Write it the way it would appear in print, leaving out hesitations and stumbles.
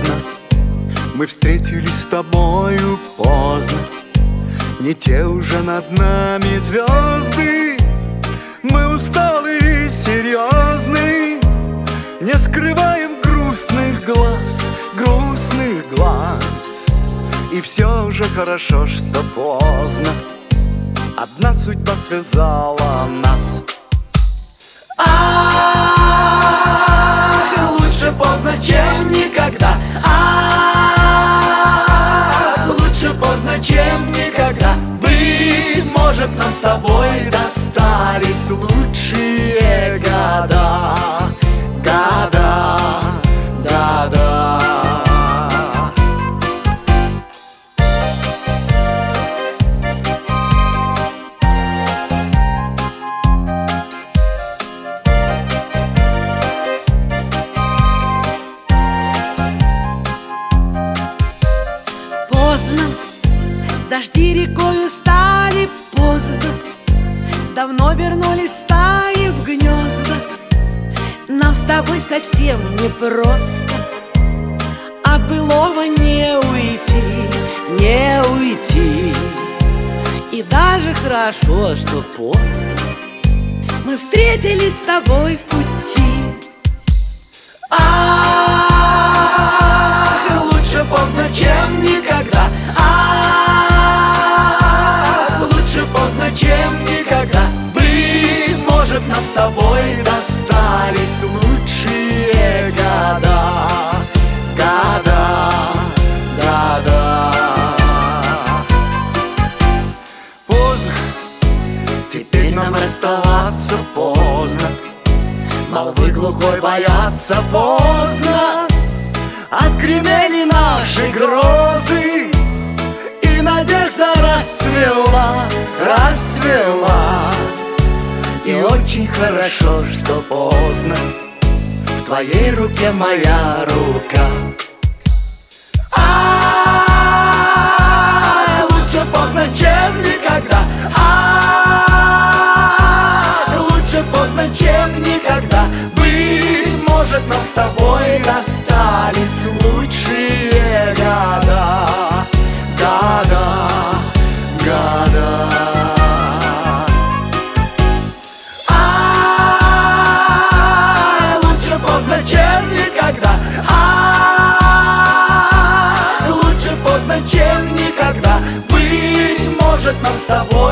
поздно. Мы встретились с тобою поздно. Не те уже над нами звезды. Мы усталые и серьезны, не скрываем грустных глаз, грустных глаз. И все уже хорошо, что поздно. Одна судьба связала нас. Ах, лучше поздно, чем никогда. Ах, лучше поздно, чем никогда. Быть может, нам с тобой достались лучшие года. Года, да-да. Поздно, дожди рекою стали поздно. Давно вернулись стаи в гнезда. Нам с тобой совсем непросто. От былого не уйти, не уйти. И даже хорошо, что поздно мы встретились с тобой в пути. Ах, лучше поздно, чем никогда. Ах, лучше поздно, чем никогда. Быть может, нам с тобой достались лучшие года. Года, да-да. Поздно, теперь нам расставаться поздно. Молвы глухой бояться поздно. Отгремели наши грозы, и надежда расцвела, расцвела. И очень хорошо, что поздно. В твоей руке моя рука. Лучше поздно, чем никогда. Лучше поздно, чем никогда. Быть может, нам с тобой достались лучшие года. Года, года. Лучше поздно, чем никогда. Лучше поздно, чем никогда. Быть может, нам с тобой